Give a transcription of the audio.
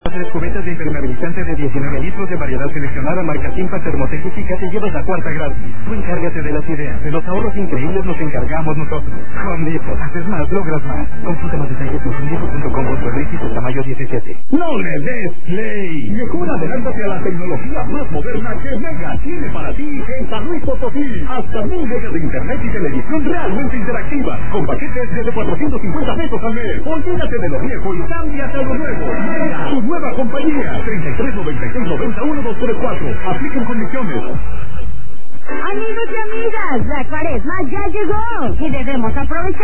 3 cubetas de impermeabilizante de 19 litros de variedad seleccionada marca Simpa Thermotec y te llevas la cuarta gratis. Tú encárgate de las ideas, de los ahorros increíbles nos encargamos nosotros. Home Depot, haces más, logras más. Consulta más detalles en homedepot.com.mx hasta mayo 17. ¡No le des play! Mejor adelántate a la tecnología más moderna que Mega tiene para ti en San Luis Potosí. Hasta 1000 megas de internet y televisión realmente interactiva, con paquetes desde 450 pesos al mes. Olvídate de lo viejo y cámbiate a lo nuevo. Mega, tu nueva compañía. 33 96 90 1234. Aplican condiciones. Amigos y amigas, la Cuaresma ya llegó y debemos aprovechar